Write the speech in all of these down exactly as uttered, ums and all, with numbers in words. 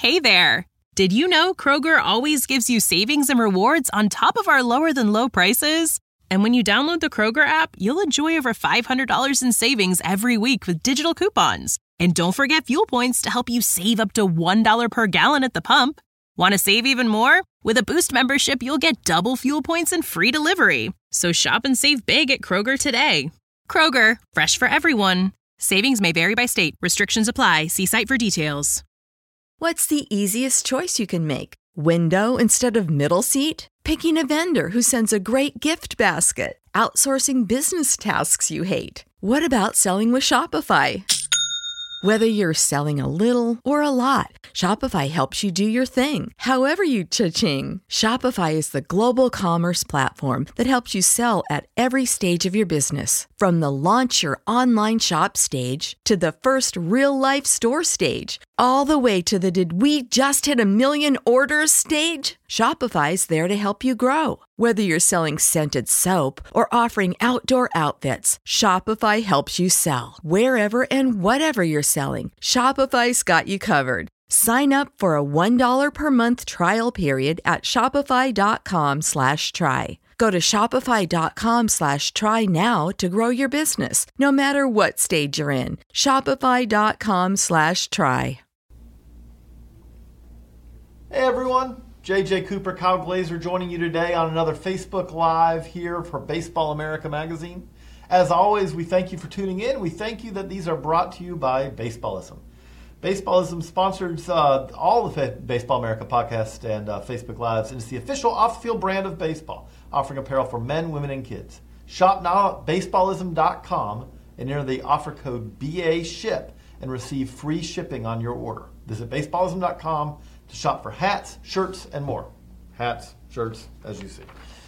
Hey there! Did you know Kroger always gives you savings and rewards on top of our lower-than-low prices? And when you download the Kroger app, you'll enjoy over five hundred dollars in savings every week with digital coupons. And don't forget fuel points to help you save up to one dollar per gallon at the pump. Want to save even more? With a Boost membership, you'll get double fuel points and free delivery. So shop and save big at Kroger today. Kroger, fresh for everyone. Savings may vary by state. Restrictions apply. See site for details. What's the easiest choice you can make? Window instead of middle seat? Picking a vendor who sends a great gift basket? Outsourcing business tasks you hate? What about selling with Shopify? Whether you're selling a little or a lot, Shopify helps you do your thing, however you cha-ching. Shopify is the global commerce platform that helps you sell at every stage of your business. From the launch your online shop stage to the first real-life store stage, all the way to the did we just hit a million orders stage. Shopify's there to help you grow. Whether you're selling scented soap or offering outdoor outfits, Shopify helps you sell. Wherever and whatever you're selling, Shopify's got you covered. Sign up for a one dollar per month trial period at shopify.com slash try. Go to shopify.com slash try now to grow your business, no matter what stage you're in. Shopify.com slash try. Hey everyone, J J Cooper, Kyle Glazer joining you today on another Facebook Live here for Baseball America magazine. As always, we thank you for tuning in. We thank you that these are brought to you by Baseballism. Baseballism sponsors uh, all the Baseball America podcasts and uh, Facebook Lives, and it's the official off-the-field brand of baseball, offering apparel for men, women, and kids. Shop now at baseballism dot com and enter the offer code B A SHIP and receive free shipping on your order. Visit baseballism dot com to shop for hats, shirts, and more. Hats, shirts, as you see.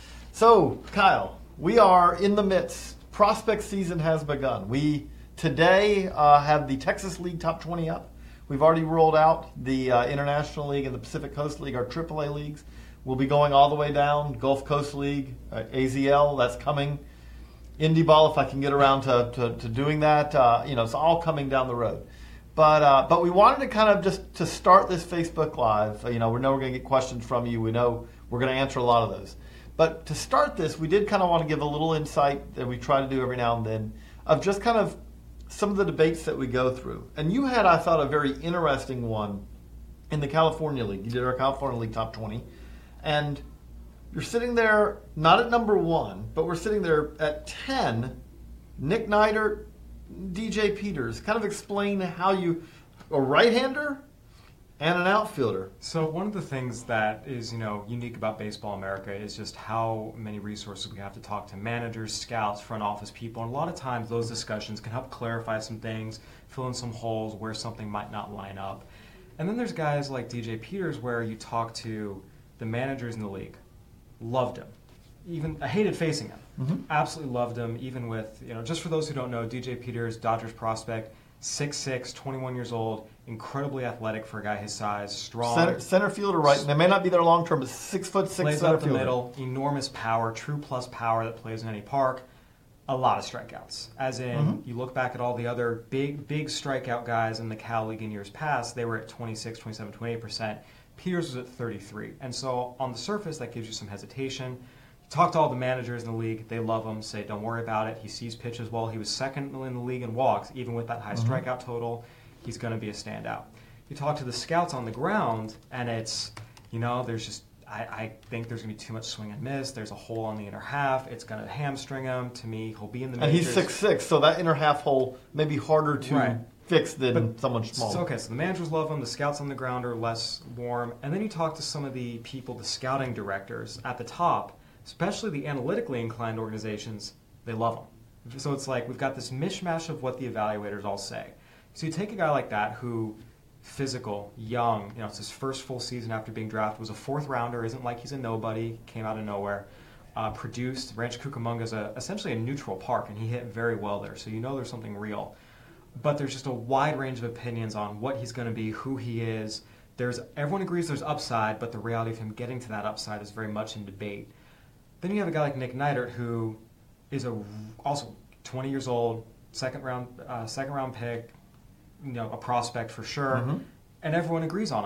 So, Kyle, we are in the midst. Prospect season has begun. We today uh, have the Texas League Top twenty up. We've already rolled out the uh, International League and the Pacific Coast League, our triple A leagues. We'll be going all the way down. Gulf Coast League, uh, A Z L, that's coming. Indie Ball, if I can get around to, to, to doing that. Uh, you know, it's all coming down the road. But uh, but we wanted to kind of just to start this Facebook Live. You know, we know we're going to get questions from you. We know we're going to answer a lot of those. But to start this, we did kind of want to give a little insight that we try to do every now and then of just kind of some of the debates that we go through. And you had, I thought, a very interesting one in the California League. You did our California League Top twenty. And you're sitting there, not at number one, but we're sitting there at ten. Nick Neidert, D J Peters. Kind of explain how you, a right-hander and an outfielder. So one of the things that is, you know, unique about Baseball America is just how many resources we have to talk to managers, scouts, front office people. And a lot of times those discussions can help clarify some things, fill in some holes where something might not line up. And then there's guys like D J Peters where you talk to the managers in the league. Loved him. Even I hated facing him. Mm-hmm. Absolutely loved him, even with, you know, just for those who don't know, D J Peters, Dodgers prospect, six six, twenty-one years old, incredibly athletic for a guy his size, strong. Center, center fielder, right? And they may not be there long term, but six foot six plays center up the fielder. middle, enormous power, true plus power that plays in any park. A lot of strikeouts. As in, mm-hmm. you look back at all the other big, big strikeout guys in the Cal League in years past, they were at twenty-six, twenty-seven, twenty-eight percent. Peters was at thirty-three. And so on the surface, that gives you some hesitation. Talk to all the managers in the league. They love him. Say, don't worry about it. He sees pitches well. He was second in the league in walks. Even with that high mm-hmm. strikeout total, he's going to be a standout. You talk to the scouts on the ground, and it's, you know, there's just, I, I think there's going to be too much swing and miss. There's a hole on the inner half. It's going to hamstring him. To me, he'll be in the majors. And he's six six, so that inner half hole may be harder to right. fix than but, someone smaller. So, okay, so the managers love him. The scouts on the ground are less warm. And then you talk to some of the people, the scouting directors at the top, especially the analytically inclined organizations, they love them. So it's like we've got this mishmash of what the evaluators all say. So you take a guy like that who, physical, young, you know, it's his first full season after being drafted, was a fourth rounder, isn't like he's a nobody, came out of nowhere, uh, produced. Rancho Cucamonga is a, essentially a neutral park, and he hit very well there, so you know there's something real. But there's just a wide range of opinions on what he's going to be, who he is. There's everyone agrees there's upside, but the reality of him getting to that upside is very much in debate. Then you have a guy like Nick Neidert, who is a also twenty years old, second round uh, second round pick, you know, a prospect for sure, mm-hmm. and everyone agrees on him.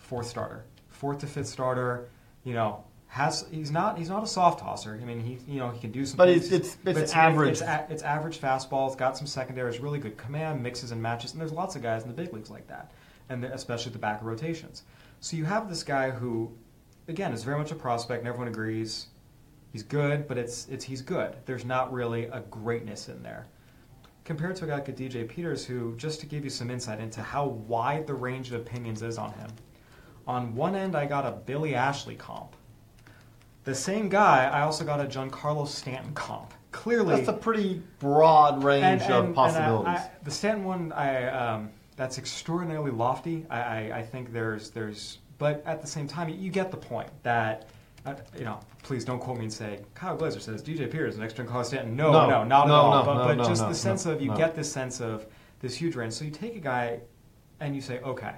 fourth starter, fourth to fifth starter. You know, has he's not he's not a soft tosser. I mean, he you know he can do some. But things, it's it's, it's, it's average. It's, it's, it's average fastball. It's got some secondaries, really good command, mixes and matches, and there's lots of guys in the big leagues like that, and especially at the back of rotations. So you have this guy who, again, is very much a prospect, and everyone agrees he's good, but it's it's he's good. There's not really a greatness in there. Compared to a guy like a D J Peters, who, just to give you some insight into how wide the range of opinions is on him, on one end I got a Billy Ashley comp. The same guy, I also got a Giancarlo Stanton comp. Clearly, that's a pretty broad range and, and, of possibilities. And I, I, the Stanton one, I um, that's extraordinarily lofty. I, I, I think there's there's, but at the same time, you get the point that. Uh, you know, please don't quote me and say Kyle Glaser says D J Peters next to Giancarlo Stanton. No, no, no, not no, at all. No, but no, but no, just no, the sense no, of you no. get this sense of this huge range. So you take a guy and you say, okay,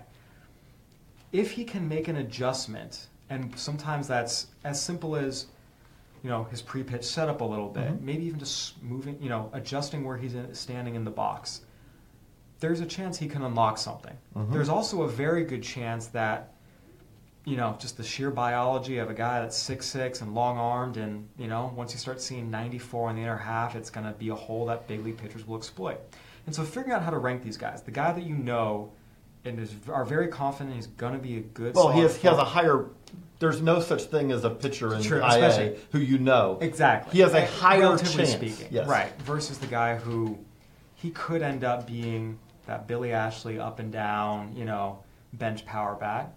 if he can make an adjustment, and sometimes that's as simple as, you know, his pre-pitch setup a little bit, Mm-hmm. maybe even just moving, you know, adjusting where he's in, standing in the box. There's a chance he can unlock something. Mm-hmm. There's also a very good chance that, you know, just the sheer biology of a guy that's six six and long-armed, and, you know, once you start seeing ninety-four in the inner half, it's going to be a hole that big league pitchers will exploit. And so figuring out how to rank these guys, the guy that you know and is, are very confident he's going to be a good Well, he solid has, he has a four- higher. There's no such thing as a pitcher in True, I A especially- who you know. Exactly. He has a Uh, higher relatively chance. speaking. Yes. Right. Versus the guy who he could end up being that Billy Ashley up and down, you know, bench power bat.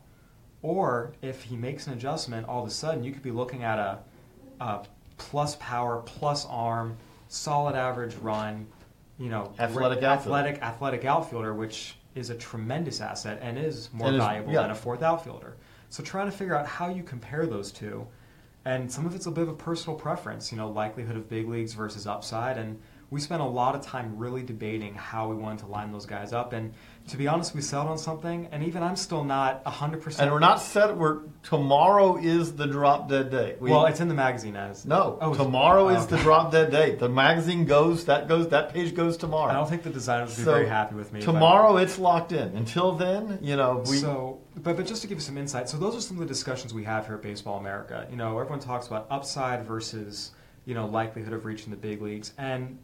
Or if he makes an adjustment, all of a sudden you could be looking at a, a plus power, plus arm, solid average run, you know, Athletic great- outfielder. athletic athletic outfielder, which is a tremendous asset and is more And is- valuable yeah. than a fourth outfielder. So trying to figure out how you compare those two, and some of it's a bit of a personal preference, you know, likelihood of big leagues versus upside, and we spent a lot of time really debating how we wanted to line those guys up, and to be honest, we settled on something, and even I'm still not one hundred percent. And we're not set. We're tomorrow is the drop dead day. We, well, it's in the magazine as no. Oh, tomorrow oh, is the okay. drop dead date. The magazine goes. That goes. That page goes tomorrow. I don't think the designers would be So, very happy with me. if I- Tomorrow it's locked in. Until then, you know, we. so, but but just to give you some insight, so those are some of the discussions we have here at Baseball America. You know, everyone talks about upside versus, you know, likelihood of reaching the big leagues, and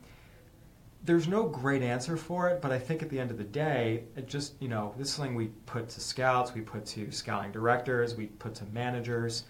there's no great answer for it. But I think at the end of the day, it just, you know, this is something we put to scouts, we put to scouting directors, we put to managers,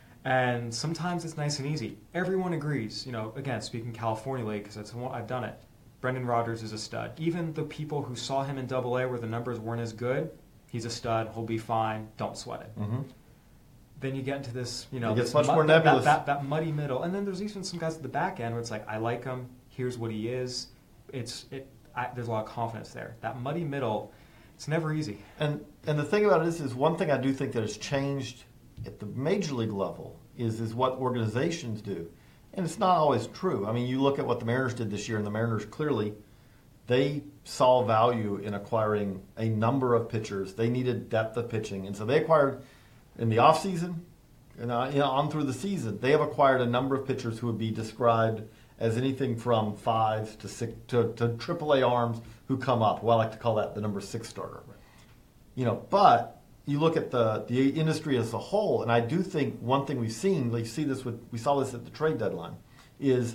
and sometimes it's nice and easy. Everyone agrees. You know, again, speaking California League, because that's one, I've done it. Brendan Rodgers is a stud. Even the people who saw him in Double A where the numbers weren't as good, he's a stud. He'll be fine. Don't sweat it. Mhm. Then you get into this, you know, It gets this much mud- more that, nebulous. That, that, that muddy middle. And then there's even some guys at the back end where it's like, I like him. Here's what he is. It's it. I, there's a lot of confidence there. That muddy middle, it's never easy. And and the thing about it is, is one thing I do think that has changed at the major league level is is what organizations do, and it's not always true. I mean, you look at what the Mariners did this year, and the Mariners clearly they saw value in acquiring a number of pitchers. They needed depth of pitching, and so they acquired in the offseason and uh, you know, on through the season. They have acquired a number of pitchers who would be described as anything from five to six to, to triple A arms who come up. Well, I like to call that the number six starter. You know, but you look at the the industry as a whole, and I do think one thing we've seen, we see this with we saw this at the trade deadline, is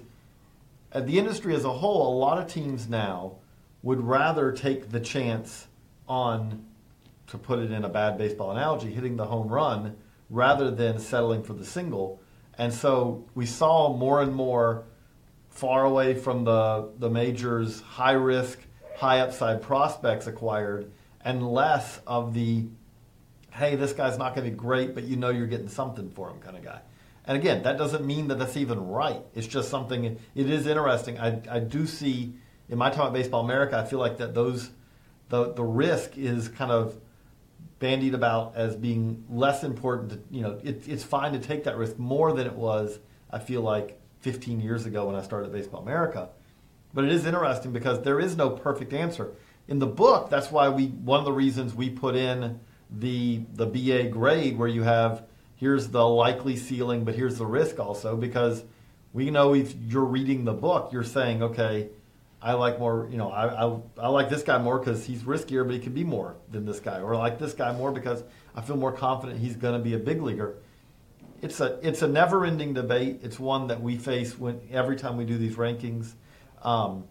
at the industry as a whole, a lot of teams now would rather take the chance on, to put it in a bad baseball analogy, hitting the home run rather than settling for the single. And so we saw more and more far away from the, the majors, high-risk, high-upside prospects acquired, and less of the, hey, this guy's not going to be great, but you know you're getting something for him kind of guy. And again, that doesn't mean that that's even right. It's just something, it is interesting. I, I do see, in my time at Baseball America, I feel like that those, the, the risk is kind of bandied about as being less important. To, you know, it, it's fine to take that risk more than it was, I feel like, fifteen years ago when I started Baseball America. But it is interesting because there is no perfect answer. In the book, that's why we one of the reasons we put in the the B A grade where you have here's the likely ceiling, but here's the risk also, because we know if you're reading the book, you're saying, okay, I like more, you know, I I, I like this guy more because he's riskier, but he could be more than this guy. Or I like this guy more because I feel more confident he's going to be a big leaguer. It's a it's a never-ending debate. It's one that we face when every time we do these rankings. Um,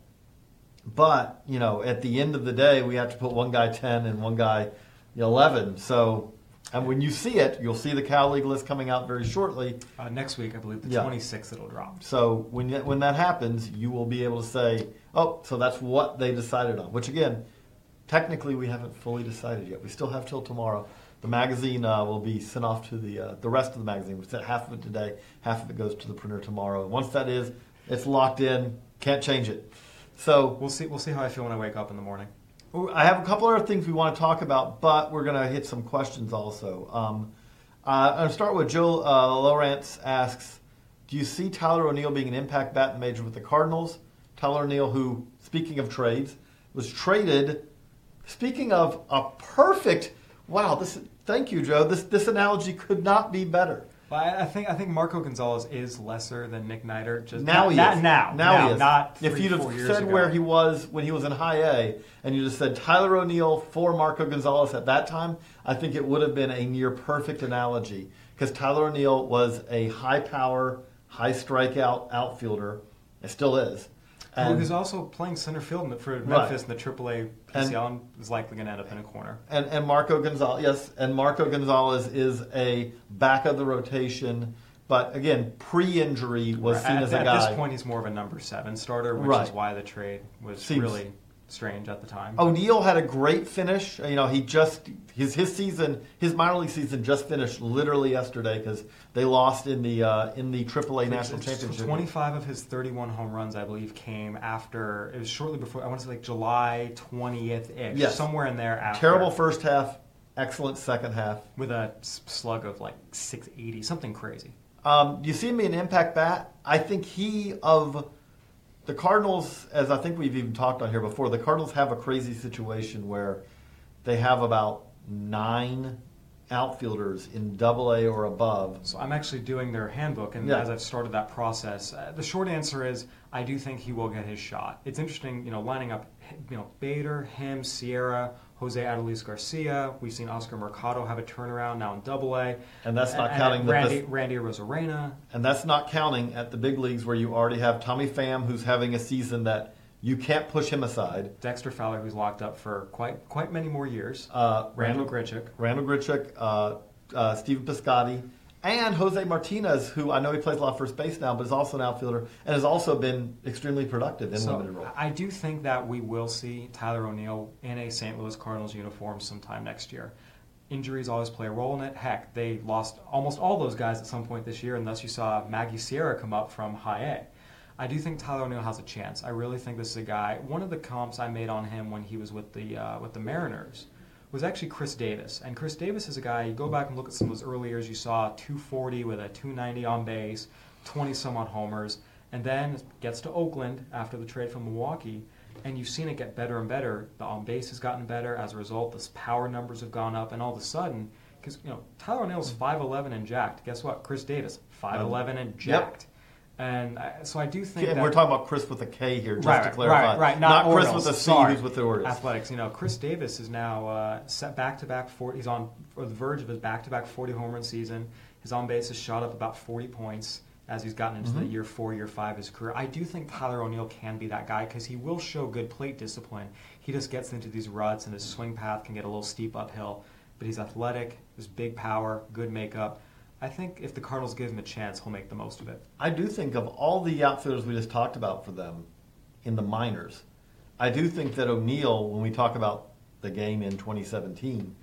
but, you know, at the end of the day, we have to put one guy ten and one guy eleven. So, and when you see it, you'll see the Cal League list coming out very shortly. Uh, next week, I believe, the Yeah. twenty-sixth, it'll drop. So when when that happens, you will be able to say, oh, so that's what they decided on. Which, again, technically we haven't fully decided yet. We still have till tomorrow. The magazine uh, will be sent off to the uh, the rest of the magazine. We sent half of it today, half of it goes to the printer tomorrow. And once that is, it's locked in. Can't change it. So We'll see. We'll see how I feel when I wake up in the morning. I have a couple other things we want to talk about, but we're going to hit some questions also. Um, uh, I'm going to start with Joe uh, Lawrence asks, do you see Tyler O'Neill being an impact bat in the major with the Cardinals? Tyler O'Neill, who, speaking of trades, was traded. Speaking of a perfect, wow, this. Thank you, Joe. This this analogy could not be better. Well, I, I think I think Marco Gonzalez is lesser than Nick Neidert. Just Now he not, is. Now, now, now he is. not three, if you'd four have years said ago. where he was when he was in high A, and you just said Tyler O'Neill for Marco Gonzalez at that time, I think it would have been a near perfect analogy because Tyler O'Neill was a high power, high strikeout outfielder. It still is. Who is also playing center field for Memphis Right. in the triple A P C L and is likely going to end up in a corner. And and Marco Gonzalez, yes, and Marco Gonzalez is a back of the rotation. But again, pre-injury was Right. seen at, as a at guy. this point, he's more of a number seven starter, which Right. is why the trade was Seems- really strange at the time. O'Neill had a great finish. You know, he just his his season, his minor league season just finished literally yesterday because they lost in the uh, in the triple A national It's- it's championship. twenty-five of his thirty-one home runs, I believe, came after. It was shortly before. I want to say like July twentieth ish, Yes. somewhere in there. After, Terrible first half, excellent second half. with a s- slug of like six eighty, something crazy. Um, do you see him be an impact bat? I think he of the Cardinals, as I think we've even talked on here before, the Cardinals have a crazy situation where they have about nine outfielders in double A or above. So I'm actually doing their handbook, and Yeah. as I've started that process, uh, the short answer is I do think he will get his shot. It's interesting, you know, lining up, you know, Bader, him, Sierra, Jose Adolis Garcia. We've seen Oscar Mercado have a turnaround now in Double A, And that's not and, counting and the Randy, best- Randy Rosarena. And that's not counting at the big leagues where you already have Tommy Pham, who's having a season that you can't push him aside. Dexter Fowler, who's locked up for quite quite many more years. Uh, Randall Grichuk. Randall Grichuk, uh, uh, Steven Piscotty, and Jose Martinez, who I know he plays a lot of first base now, but is also an outfielder and has also been extremely productive in So limited role. I do think that we will see Tyler O'Neill in a Saint Louis Cardinals uniform sometime next year. Injuries always play a role in it. Heck, they lost almost all those guys at some point this year, and thus you saw Maggie Sierra come up from high A. I do think Tyler O'Neill has a chance. I really think this is a guy. One of the comps I made on him when he was with the uh, with the Mariners was actually Chris Davis. And Chris Davis is a guy, you go back and look at some of those early years, you saw two forty with a two ninety on base, twenty some odd homers, and then gets to Oakland after the trade from Milwaukee, and you've seen it get better and better. The on base has gotten better. As a result, the power numbers have gone up, and all of a sudden, because you know Tyler O'Neill's five eleven and jacked. Guess what? Chris Davis, five eleven and jacked. Yep. And I, so I do think And that... we're talking about Chris with a K here, just right, to clarify. Right, right, not, not Chris Orioles. with a C Sorry. who's with the Orioles. Athletics. You know, Chris Davis is now uh, set back-to-back forty. He's on the verge of his back-to-back forty home run season. His on base has shot up about forty points as he's gotten into Mm-hmm. the year four, year five of his career. I do think Tyler O'Neill can be that guy because he will show good plate discipline. He just gets into these ruts, and his swing path can get a little steep uphill. But he's athletic, has big power, good makeup. I think if the Cardinals give him a chance, he'll make the most of it. I do think of all the outfielders we just talked about for them in the minors, I do think that O'Neill, when we talk about the game in twenty seventeen,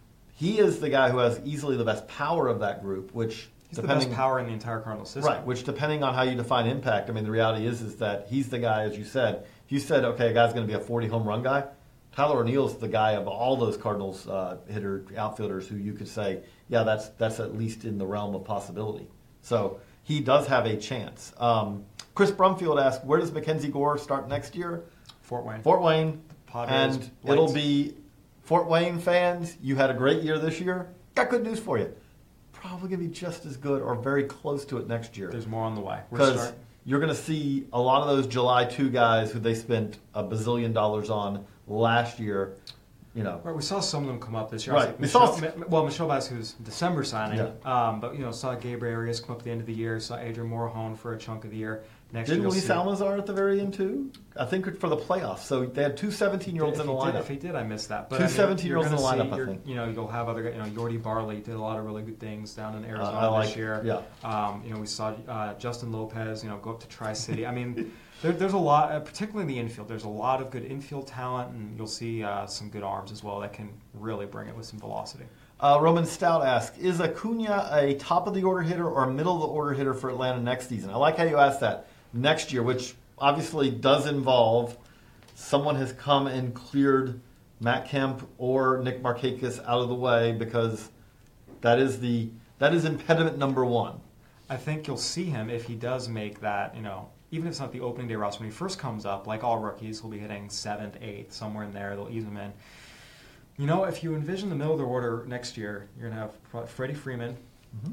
he is the guy who has easily the best power of that group, which He's the depending, best power in the entire Cardinals system. Right, which depending on how you define impact, I mean, the reality is is that he's the guy, as you said. If you said, okay, a guy's going to be a forty home run guy, Tyler O'Neill's the guy of all those Cardinals uh, hitter outfielders who you could say, yeah, that's that's at least in the realm of possibility. So he does have a chance. Um, Chris Brumfield asked, where does Mackenzie Gore start next year? Fort Wayne. Fort Wayne. Padres, and Lights. it'll be Fort Wayne fans. You had a great year this year. Got good news for you. Probably going to be just as good or very close to it next year. There's more on the way. We're Because start- you're going to see a lot of those July two guys who they spent a bazillion dollars on last year. you know. Right, we saw some of them come up this year. Right. Michelle, We saw, Mi- well, Michelle Bass, who's December signing, Yeah. um, but you know, saw Gabriel Arias come up at the end of the year. Saw Adrian Morahone for a chunk of the year. Next Didn't year, Luis Almazar at the very end too? I think for the playoffs. So they had two seventeen-year-olds if in the he did, lineup. If he did, I missed that. But, Two I mean, seventeen-year-olds in the you're gonna lineup, see- I think. You know, you'll have other guys. You know, Yordi Barley did a lot of really good things down in Arizona Uh, I like- this year. yeah. Um, you know, we saw uh, Justin Lopez. You know, go up to Tri-City. I mean, there, there's a lot, uh, particularly in the infield. There's a lot of good infield talent, and you'll see uh, some good arms as well that can really bring it with some velocity. Uh, Roman Stout asks, is Acuna a top-of-the-order hitter or a middle-of-the-order hitter for Atlanta next season? I like how you asked that. Next year, which obviously does involve someone has come and cleared Matt Kemp or Nick Markakis out of the way, because that is the that is impediment number one. I think you'll see him if he does make that, you know, even if it's not the opening day roster, when he first comes up, like all rookies, he'll be hitting seventh, eighth, somewhere in there. They'll ease him in. You know, if you envision the middle of the order next year, you're going to have Freddie Freeman, Mm-hmm.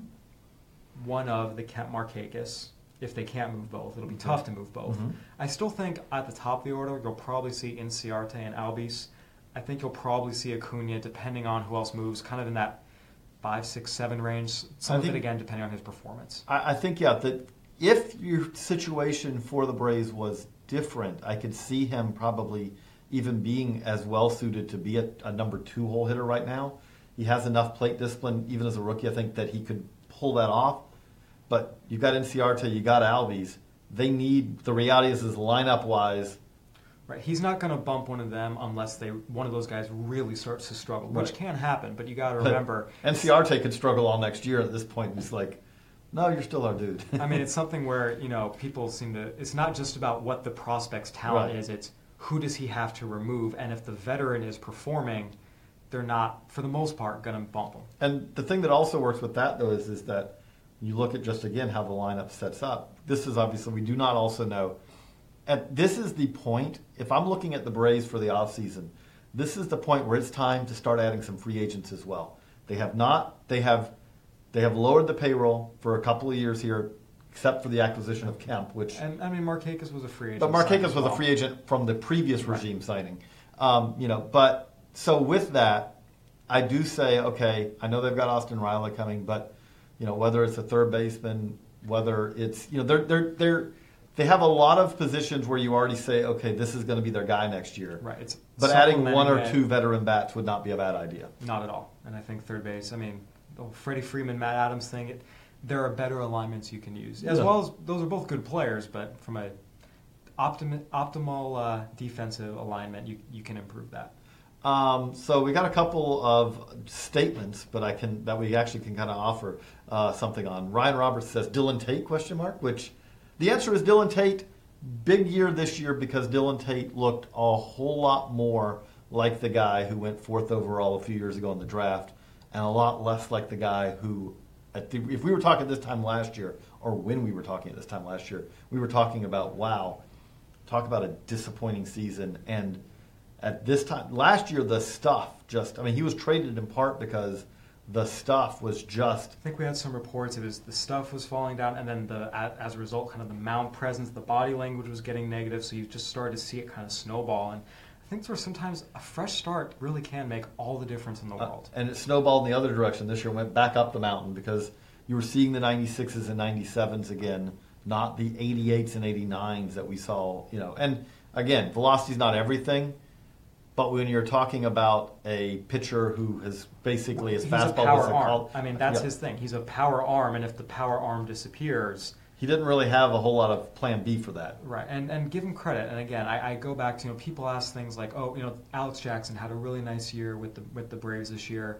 one of the Kemp Markakis. If they can't move both, it'll be tough to move both. Mm-hmm. I still think at the top of the order, you'll probably see Inciarte and Albies. I think you'll probably see Acuna, depending on who else moves, kind of in that five, six, seven range. Some I of think- it, again, depending on his performance. I, I think, yeah, that if your situation for the Braves was different, I could see him probably even being as well suited to be a, a number two hole hitter right now. He has enough plate discipline, even as a rookie, I think that he could pull that off. But you've got Inciarte, you got Albies. They need, the reality is, is lineup-wise. Right, he's not going to bump one of them unless they one of those guys really starts to struggle, which Right. can happen. But you got to remember, Inciarte could struggle all next year. At this point, he's like, no, you're still our dude. I mean, it's something where you know people seem to. It's not just about what the prospect's talent Right. is; it's who does he have to remove, and if the veteran is performing, they're not, for the most part, going to bump him. And the thing that also works with that, though, is, is that you look at just, again, how the lineup sets up. This is obviously, we do not also know. At, this is the point, if I'm looking at the Braves for the offseason, this is the point where it's time to start adding some free agents as well. They have not, they have they have lowered the payroll for a couple of years here, except for the acquisition of Kemp, which... And I mean, Markakis was a free agent. But Markakis signing was as well. a free agent from the previous Right. regime signing. Um, you know, but so with that, I do say, okay, I know they've got Austin Riley coming, but you know, whether it's a third baseman, whether it's, you know, they're they're they're they have a lot of positions where you already say, okay, this is going to be their guy next year. Right. It's But adding one or supplementing two it. veteran bats would not be a bad idea. Not at all. And I think third base, I mean, the whole Freddie Freeman, Matt Adams thing, it, there are better alignments you can use. As Yeah. well as, those are both good players, but from a optim, optimal uh, defensive alignment, you, you can improve that. Um, so we got a couple of statements, but I can that we actually can kind of offer uh, something on. Ryan Roberts says Dylan Tate question mark, which the answer is Dylan Tate. Big year this year because Dylan Tate looked a whole lot more like the guy who went fourth overall a few years ago in the draft, and a lot less like the guy who, at the, if we were talking this time last year, or when we were talking at this time last year, we were talking about, wow, talk about a disappointing season. And at this time, last year, the stuff just, I mean, he was traded in part because the stuff was just, I think we had some reports. It was the stuff was falling down, and then the a- as a result, kind of the mound presence, the body language was getting negative. So you just started to see it kind of snowball. And I think there's sometimes a fresh start really can make all the difference in the uh, world. and it snowballed in the other direction this year, went back up the mountain because you were seeing the ninety-sixes and ninety-sevens again, not the eighty-eights and eighty-nines that we saw, you know. And again, velocity's not everything. But when you're talking about a pitcher who has basically his He's a fastball power was a arm. call, I mean, that's yeah, his thing. He's a power arm, and if the power arm disappears, he didn't really have a whole lot of plan B for that. right? And and give him credit. And again, I, I go back to you know people ask things like, oh, you know, Alex Jackson had a really nice year with the with the Braves this year.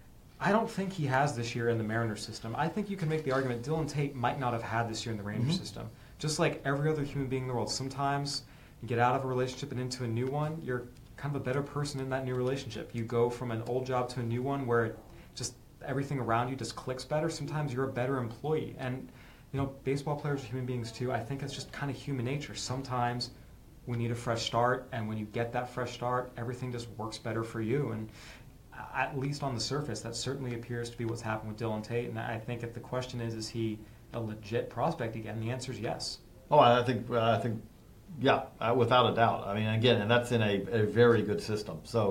I don't think he has this year in the Mariners system. I think you can make the argument Dylan Tate might not have had this year in the Rangers Mm-hmm. system. Just like every other human being in the world, sometimes you get out of a relationship and into a new one, you're kind of a better person in that new relationship. You go from an old job to a new one where it just everything around you just clicks better. Sometimes you're a better employee. And, you know, baseball players are human beings too. I think it's just kind of human nature. Sometimes we need a fresh start, and when you get that fresh start, everything just works better for you. And at least on the surface, that certainly appears to be what's happened with Dylan Tate. And I think if the question is, is he a legit prospect again, the answer is yes. Oh, I think I think, yeah, uh, without a doubt. I mean, again, and that's in a, a very good system. So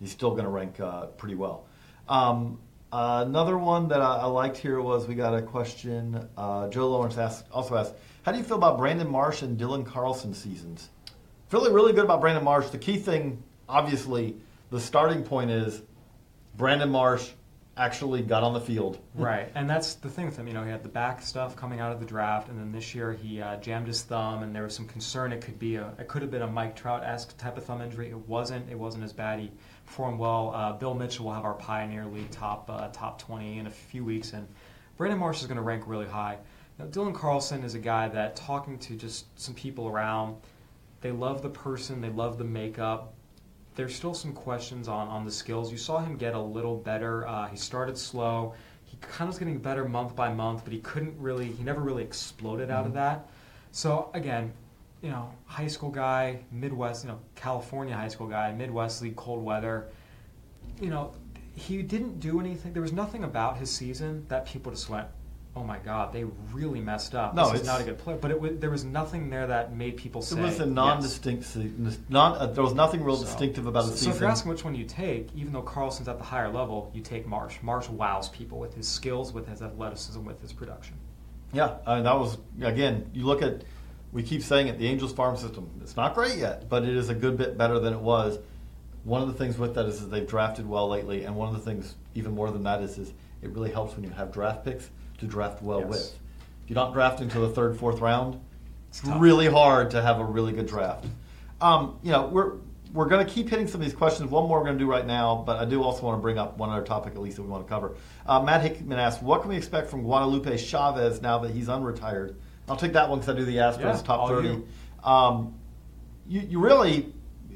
he's still going to rank uh, pretty well. Um, uh, another one that I, I liked here was we got a question. Uh, Joe Lawrence asked, also asked, how do you feel about Brandon Marsh and Dylan Carlson seasons? Feeling really good about Brandon Marsh. The key thing, obviously, the starting point is Brandon Marsh actually got on the field. Right, and that's the thing with him. You know, he had the back stuff coming out of the draft, and then this year he uh, jammed his thumb, and there was some concern it could be a, it could have been a Mike Trout-esque type of thumb injury. It wasn't. It wasn't as bad. He performed well. Uh, Bill Mitchell will have our Pioneer League top uh, top twenty in a few weeks, and Brandon Marsh is going to rank really high. Now, Dylan Carlson is a guy that, talking to just some people around, they love the person, they love the makeup. There's still some questions on, on the skills. You saw him get a little better. Uh, he started slow. He kind of was getting better month by month, but he couldn't really, he never really exploded out mm-hmm. of that. So, again, you know, high school guy, Midwest, you know, California high school guy, Midwest League, cold weather. You know, he didn't do anything. There was nothing about his season that people just went, oh my God, they really messed up. No, this is not a good player. But it was, there was nothing there that made people say, it was a non-distinct, yes. non, uh, there was nothing real so, distinctive about the so, season. So if you're asking which one you take, even though Carlson's at the higher level, you take Marsh. Marsh wows people with his skills, with his athleticism, with his production. Yeah, uh, that was, again, you look at, we keep saying it, the Angels farm system, it's not great yet, but it is a good bit better than it was. One of the things with that is, is they've drafted well lately, and one of the things, even more than that, is, is it really helps when you have draft picks to draft well yes. with. If you're not drafting until the third, fourth round, it's, it's really hard to have a really good draft. Um, you know, we're we're going to keep hitting some of these questions. One more we're going to do right now, but I do also want to bring up one other topic at least that we want to cover. Uh, Matt Hickman asked, what can we expect from Guadalupe Chavez now that he's unretired? I'll take that one because I do the Astros yeah, top thirty. Um, you, you really,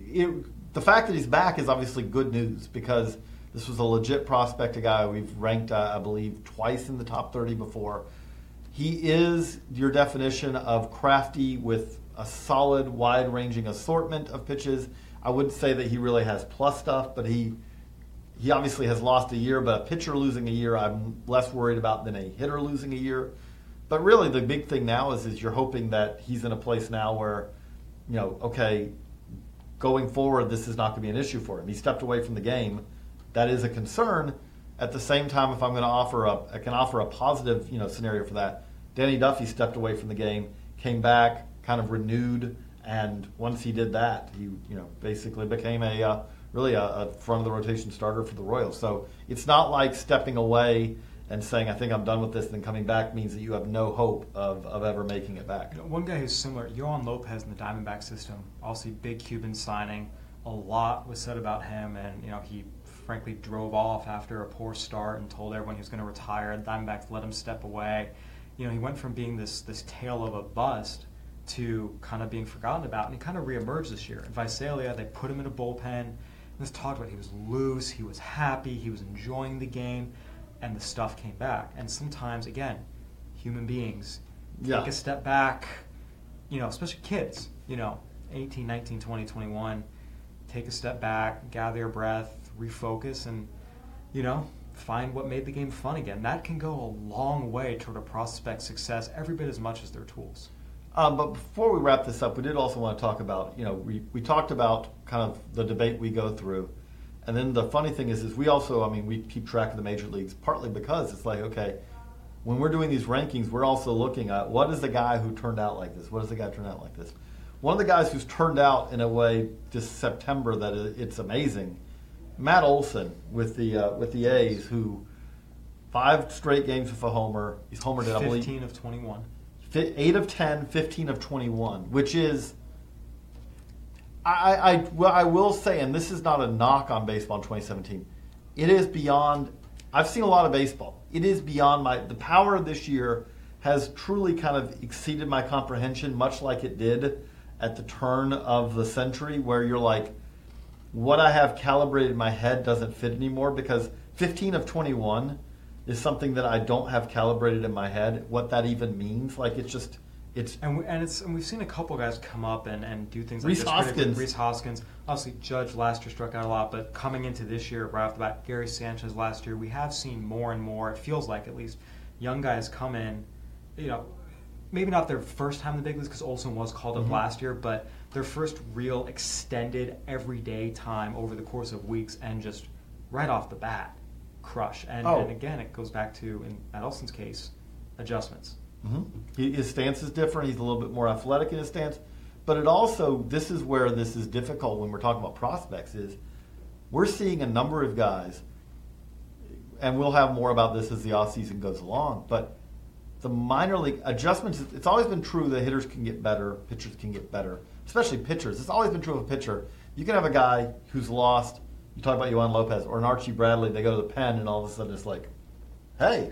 it, the fact that he's back is obviously good news because this was a legit prospect, a guy we've ranked, uh, I believe, twice in the top thirty before. He is your definition of crafty with a solid, wide-ranging assortment of pitches. I wouldn't say that he really has plus stuff, but he he obviously has lost a year. But a pitcher losing a year, I'm less worried about than a hitter losing a year. But really, the big thing now is, is you're hoping that he's in a place now where, you know, okay, going forward, this is not going to be an issue for him. He stepped away from the game. That is a concern. At the same time, if I'm going to offer a, I can offer a positive, you know, scenario for that. Danny Duffy stepped away from the game, came back, kind of renewed, and once he did that, he, you know, basically became a uh, really a, a front of the rotation starter for the Royals. So it's not like stepping away and saying, I think I'm done with this, and then coming back means that you have no hope of, of ever making it back. You know, one guy who's similar, Yohan Lopez in the Diamondback system, also big Cuban signing. A lot was said about him, and you know he frankly drove off after a poor start and told everyone he was going to retire. The Diamondbacks let him step away. You know, he went from being this this tale of a bust to kind of being forgotten about, and he kind of reemerged this year. In Visalia, they put him in a bullpen. And this talked about he was loose, he was happy, he was enjoying the game, and the stuff came back. And sometimes, again, human beings yeah. take a step back, you know, especially kids, you know, eighteen, nineteen, twenty, twenty-one, take a step back, gather your breath, refocus, and, you know, find what made the game fun again. That can go a long way toward a prospect's success, every bit as much as their tools. Um, but before we wrap this up, we did also want to talk about, you know, we, we talked about kind of the debate we go through. And then the funny thing is, is we also, I mean, we keep track of the major leagues partly because it's like, okay, when we're doing these rankings, we're also looking at what is the guy who turned out like this? What does the guy turn out like this? One of the guys who's turned out in a way this September that it's amazing, Matt Olson with the uh, with the A's, who five straight games with a homer. He's homered at, I believe, fifteen of twenty-one. eight of ten, fifteen of twenty-one, which is, I, I, well, I will say, and this is not a knock on baseball in twenty seventeen, it is beyond, I've seen a lot of baseball. It is beyond my, the power this year has truly kind of exceeded my comprehension, much like it did at the turn of the century, where you're like, what I have calibrated in my head doesn't fit anymore, because fifteen of twenty-one is something that I don't have calibrated in my head, what that even means. Like, it's just, it's... And, we, and it's and we've seen a couple guys come up and, and do things like Rhys this. Hoskins. Rhys Hoskins. Obviously, Judge last year struck out a lot, but coming into this year, right off the bat, Gary Sanchez last year, we have seen more and more, it feels like at least, young guys come in, you know, maybe not their first time in the big leagues because Olsen was called up Mm-hmm. last year, but their first real extended everyday time over the course of weeks and just right off the bat, crush. And, Oh. and again, it goes back to, in Matt Olson's case, adjustments. Mm-hmm. He, his stance is different. He's a little bit more athletic in his stance. But it also, this is where this is difficult when we're talking about prospects, is we're seeing a number of guys, and we'll have more about this as the offseason goes along, but the minor league adjustments, it's always been true that hitters can get better, pitchers can get better, especially pitchers. It's always been true of a pitcher. You can have a guy who's lost, you talk about Yohan Lopez, or an Archie Bradley, they go to the pen and all of a sudden it's like, hey.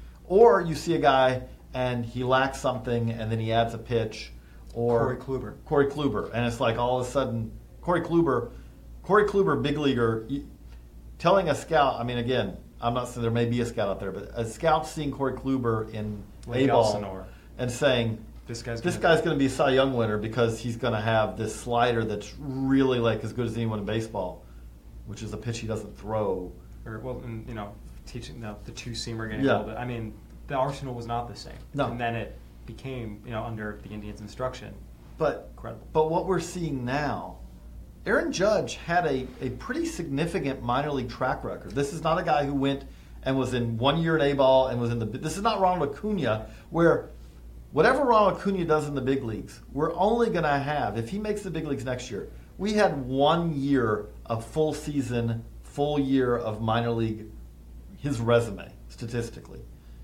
Or you see a guy and he lacks something and then he adds a pitch. Or Corey Kluber. Corey Kluber. And it's like all of a sudden, Corey Kluber, Corey Kluber, big leaguer, telling a scout, I mean, again, I'm not saying there may be a scout out there, but a scout seeing Corey Kluber in Like A-ball Elsinore. and saying, This guy's this gonna guy's going to be a Cy Young winner because he's going to have this slider that's really like as good as anyone in baseball, which is a pitch he doesn't throw. Or, well, and, you know, teaching the, the two-seamer getting Yeah. a little bit. I mean, the arsenal was not the same. No. And then it became, you know, under the Indians' instruction. But Incredible. But what we're seeing now, Aaron Judge had a, a pretty significant minor league track record. This is not a guy who went and was in one year in A-ball and was in the. This is not Ronald Acuna, where whatever Ronald Acuna does in the big leagues, we're only going to have, if he makes the big leagues next year, we had one year of full season, full year of minor league, his resume, statistically.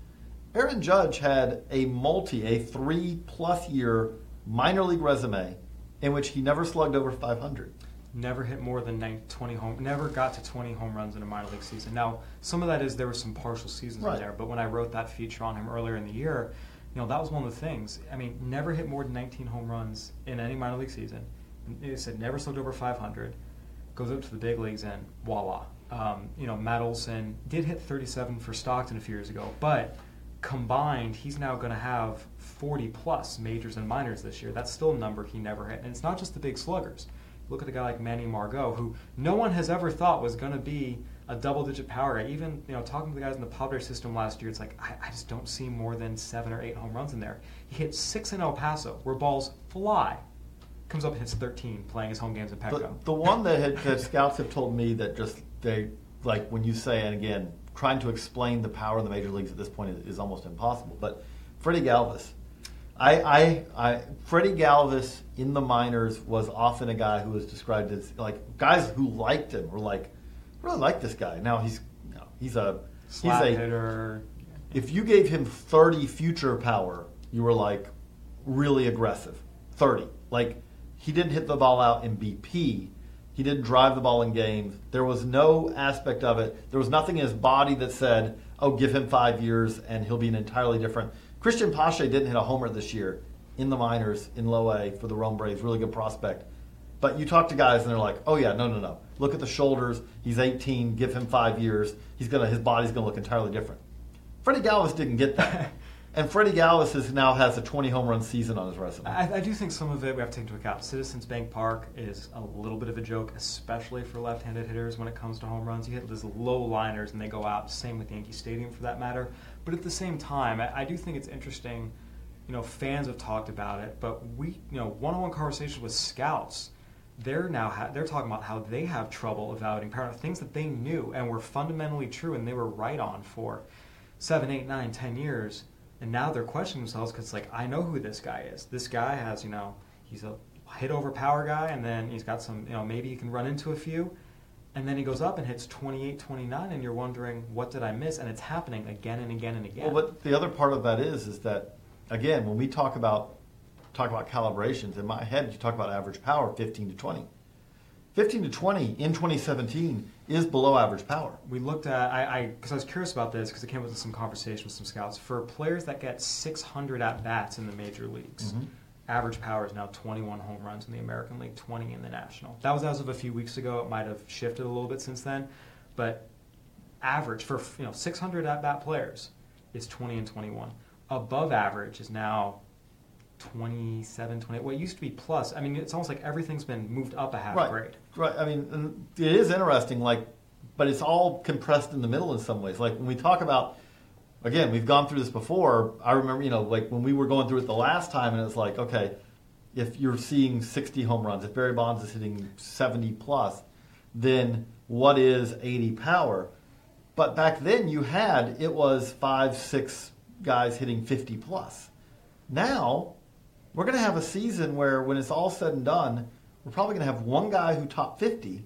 Aaron Judge had a multi, a three-plus year minor league resume in which he never slugged over five hundred. Never hit more than twenty home. Never got to twenty home runs in a minor league season. Now, some of that is there were some partial seasons Right. in there, but when I wrote that feature on him earlier in the year, you know, that was one of the things. I mean, never hit more than nineteen home runs in any minor league season. It said never slugged over five hundred. Goes up to the big leagues and voila. Um, you know, Matt Olson did hit thirty-seven for Stockton a few years ago, but combined, he's now going to have forty plus majors and minors this year. That's still a number he never hit. And it's not just the big sluggers. Look at a guy like Manny Margot, who no one has ever thought was going to be a double-digit power guy. Even, you know, talking to the guys in the Padres system last year, it's like, I, I just don't see more than seven or eight home runs in there. He hit six in El Paso, where balls fly. Comes up and hits thirteen, playing his home games in Petco. But the one that, had, that scouts have told me that just, they, like when you say, and again, trying to explain the power of the major leagues at this point is, is almost impossible. But Freddie Galvis, I, I, I, Freddie Galvis in the minors was often a guy who was described as, like, guys who liked him were like, really like this guy. Now he's, you know, he's a, Slap he's a, hitter. if you gave him thirty future power, you were like really aggressive. thirty. Like, he didn't hit the ball out in B P. He didn't drive the ball in games. There was no aspect of it. There was nothing in his body that said, oh, give him five years and he'll be an entirely different. Christian Pache didn't hit a homer this year in the minors, in low A for the Rome Braves. Really good prospect. But you talk to guys and they're like, oh, yeah, no, no, no. Look at the shoulders. He's eighteen. Give him five years. He's gonna. His body's going to look entirely different. Freddie Galvis didn't get that. And Freddie Galvis is now has a twenty home run season on his resume. I, I do think some of it we have to take into account. Citizens Bank Park is a little bit of a joke, especially for left-handed hitters when it comes to home runs. You hit those low liners and they go out. Same with Yankee Stadium for that matter. But at the same time, I, I do think it's interesting. You know, fans have talked about it, but we, you know, one-on-one conversations with scouts, they're now ha- they're talking about how they have trouble evaluating power, things that they knew and were fundamentally true and they were right on for seven, eight, nine, ten years. And now they're questioning themselves because, like, I know who this guy is. This guy has, you know, he's a hit-over power guy, and then he's got some, you know, maybe he can run into a few. And then he goes up and hits twenty-eight, twenty-nine, and you're wondering, what did I miss? And it's happening again and again and again. Well, but the other part of that is, is that, again, when we talk about talk about calibrations, in my head, you talk about average power, fifteen to twenty. fifteen to twenty in twenty seventeen is below average power. We looked at, I, because I, I was curious about this, because it came with some conversation with some scouts. For players that get six hundred at-bats in the major leagues, Mm-hmm. average power is now twenty-one home runs in the American League, twenty in the National. That was as of a few weeks ago. It might have shifted a little bit since then. But average for, you know, six hundred at-bat players is twenty and twenty-one. Above average is now twenty-seven, twenty-eight. Well, it used to be plus. I mean, it's almost like everything's been moved up a half Right. grade. Right. I mean, and it is interesting, like, but it's all compressed in the middle in some ways. Like when we talk about again, we've gone through this before. I remember, you know, like when we were going through it the last time, and it's like, okay, if you're seeing sixty home runs, if Barry Bonds is hitting seventy plus, then what is eighty power? But back then you had, it was five, six guys hitting fifty plus. Now, we're going to have a season where when it's all said and done, we're probably going to have one guy who topped fifty,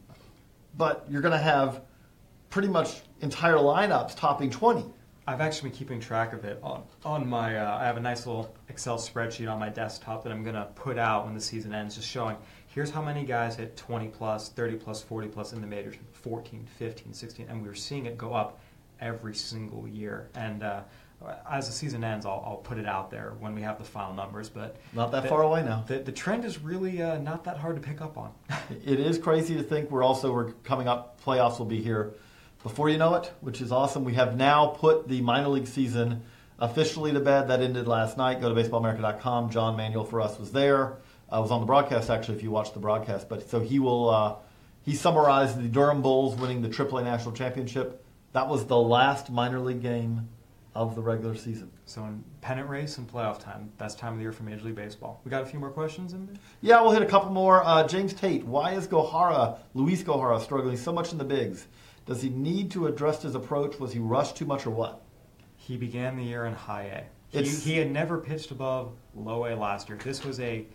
but you're going to have pretty much entire lineups topping twenty. I've actually been keeping track of it on, on my, uh, I have a nice little Excel spreadsheet on my desktop that I'm going to put out when the season ends, just showing here's how many guys hit twenty plus, thirty plus, forty plus in the majors, fourteen, fifteen, sixteen, and we were seeing it go up every single year. And uh, as the season ends, I'll, I'll put it out there when we have the final numbers. But not that the, far away now. The, the trend is really uh, not that hard to pick up on. It is crazy to think we're also we're coming up. Playoffs will be here before you know it, which is awesome. We have now put the minor league season officially to bed. That ended last night. Go to baseball america dot com. John Manuel for us was there. I was on the broadcast actually. If you watched the broadcast, but so he will. Uh, he summarized the Durham Bulls winning the triple A National Championship. That was the last minor league game of the regular season. So in pennant race and playoff time, best time of the year for Major League Baseball. We got a few more questions in there? Yeah, we'll hit a couple more. Uh, James Tate, why is Gohara, Luis Gohara, struggling so much in the bigs? Does he need to adjust his approach? Was he rushed too much or what? He began the year in high A. He, It's, he had never pitched above low A last year. This was a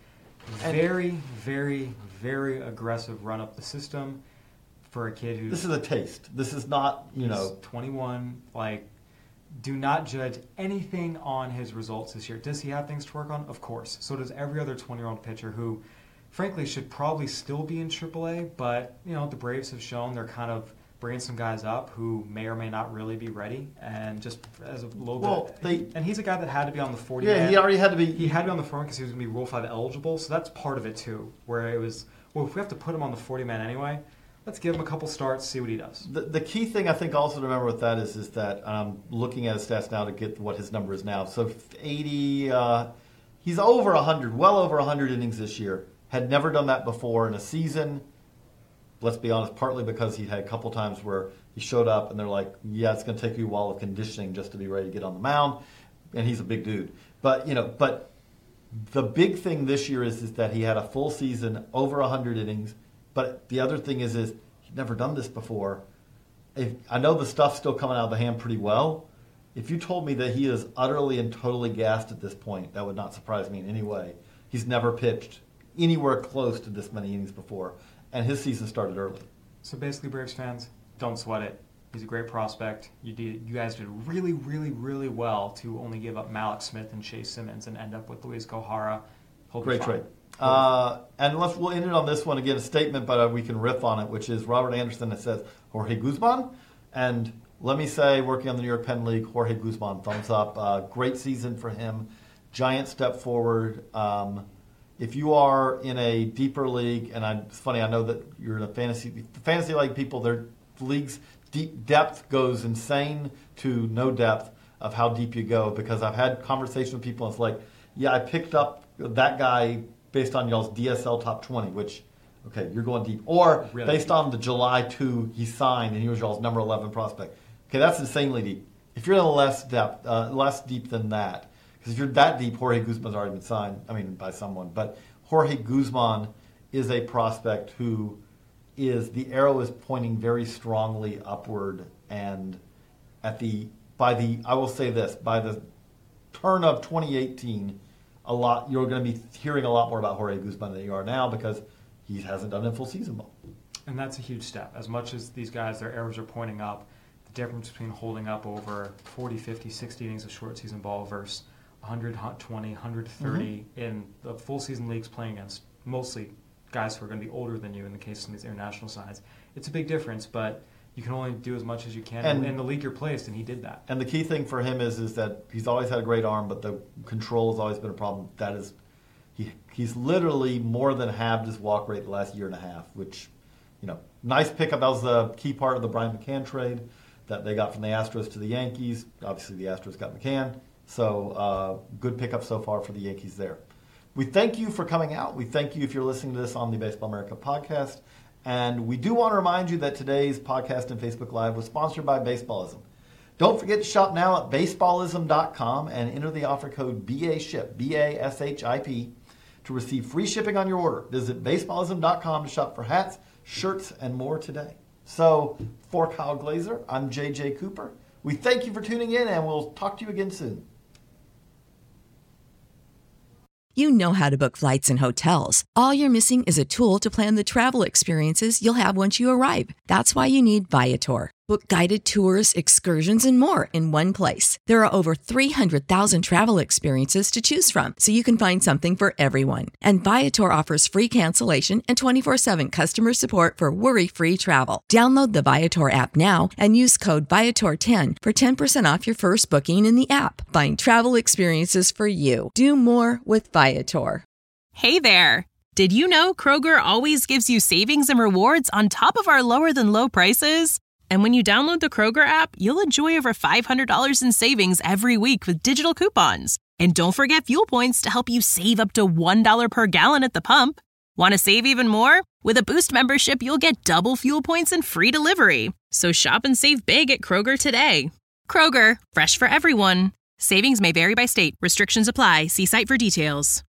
very, very, very aggressive run up the system for a kid who's... This is a taste. This is not, you know... twenty-one, like... Do not judge anything on his results this year. Does he have things to work on? Of course. So does every other twenty-year-old pitcher who, frankly, should probably still be in triple A. But, you know, the Braves have shown they're kind of bringing some guys up who may or may not really be ready. And just as a little well, bit. They, and he's a guy that had to be on the forty Yeah, man. he already had to be. He had to be on the forty because he was going to be Rule five eligible. So that's part of it, too, where it was, well, if we have to put him on the forty man anyway, let's give him a couple starts, see what he does. The, the key thing I think also to remember with that is is that I'm looking at his stats now to get what his number is now. So eighty, uh, he's over one hundred, well over one hundred innings this year. Had never done that before in a season. Let's be honest, partly because he had a couple times where he showed up and they're like, yeah, it's going to take you a while of conditioning just to be ready to get on the mound. And he's a big dude. But, you know, but the big thing this year is, is that he had a full season, over one hundred innings. But the other thing is, is he'd never done this before. If, I know the stuff's still coming out of the hand pretty well. If you told me that he is utterly and totally gassed at this point, that would not surprise me in any way. He's never pitched anywhere close to this many innings before, and his season started early. So basically, Braves fans, don't sweat it. He's a great prospect. You did, you guys did really, really, really well to only give up Malik Smith and Chase Simmons and end up with Luis Gohara. He'll be Great fine. trade. Uh, and let's, we'll end it on this one again, a statement, but uh, we can riff on it, which is Robert Anderson that says Jorge Guzman. And let me say, working on the New York Penn League, Jorge Guzman, thumbs up. Uh, great season for him. Giant step forward. Um, if you are in a deeper league, and I, it's funny, I know that you're in a fantasy the fantasy league people, their leagues deep depth goes insane to no depth of how deep you go, because I've had conversations with people and it's like, yeah, I picked up that guy based on y'all's D S L top twenty, which, okay, you're going deep. Or really based deep. on the July second he signed and he was y'all's number eleven prospect. Okay, that's insanely deep. If you're in a less depth, uh, less deep than that, because if you're that deep, Jorge Guzman's already been signed, I mean, by someone. But Jorge Guzman is a prospect who is, the arrow is pointing very strongly upward. And at the, by the, I will say this, by the turn of twenty eighteen, a lot, you're going to be hearing a lot more about Jorge Guzman than you are now, because he hasn't done a full season ball. And that's a huge step. As much as these guys, their arrows are pointing up, the difference between holding up over forty, fifty, sixty innings of short season ball versus one hundred, one twenty, one thirty mm-hmm. in the full season leagues playing against mostly guys who are going to be older than you in the case of some of these international sides. It's a big difference, but you can only do as much as you can and, in the league you're placed, and he did that. And the key thing for him is is that he's always had a great arm, but the control has always been a problem. That is, he he's literally more than halved his walk rate the last year and a half, which, you know, nice pickup. That was the key part of the Brian McCann trade that they got from the Astros to the Yankees. Obviously, the Astros got McCann. So uh, good pickup so far for the Yankees there. We thank you for coming out. We thank you if you're listening to this on the Baseball America podcast. And we do want to remind you that today's podcast and Facebook Live was sponsored by Baseballism. Don't forget to shop now at baseballism dot com and enter the offer code B A S H I P, B A S H I P, to receive free shipping on your order. Visit baseballism dot com to shop for hats, shirts, and more today. So, for Kyle Glaser, I'm J J Cooper. We thank you for tuning in, and we'll talk to you again soon. You know how to book flights and hotels. All you're missing is a tool to plan the travel experiences you'll have once you arrive. That's why you need Viator. Book guided tours, excursions, and more in one place. There are over three hundred thousand travel experiences to choose from, so you can find something for everyone. And Viator offers free cancellation and twenty-four seven customer support for worry-free travel. Download the Viator app now and use code Viator ten for ten percent off your first booking in the app. Find travel experiences for you. Do more with Viator. Hey there! Did you know Kroger always gives you savings and rewards on top of our lower than low prices? And when you download the Kroger app, you'll enjoy over five hundred dollars in savings every week with digital coupons. And don't forget fuel points to help you save up to one dollar per gallon at the pump. Want to save even more? With a Boost membership, you'll get double fuel points and free delivery. So shop and save big at Kroger today. Kroger, fresh for everyone. Savings may vary by state. Restrictions apply. See site for details.